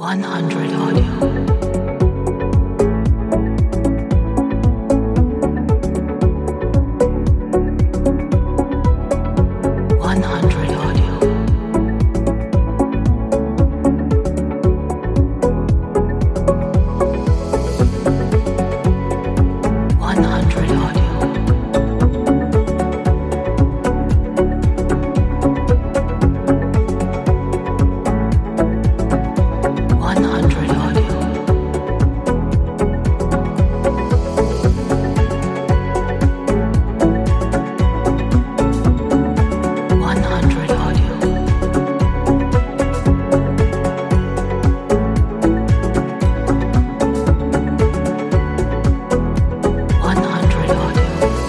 100 audio. 100 audio. 100 audio. 100 audio. 100 audio. 100 audio.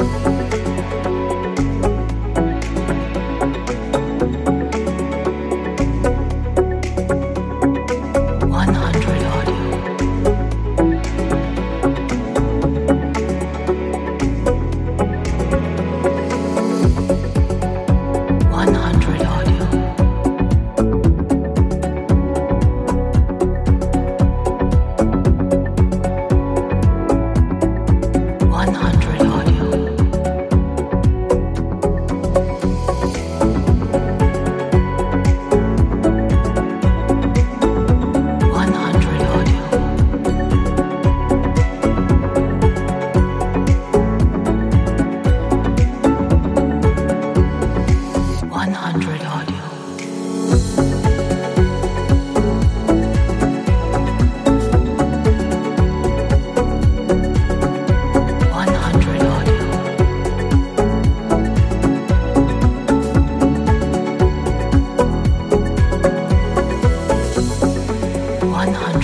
100 audio. 100 audio. 100 audio. 100 audio. 100 audio. 100 audio. 100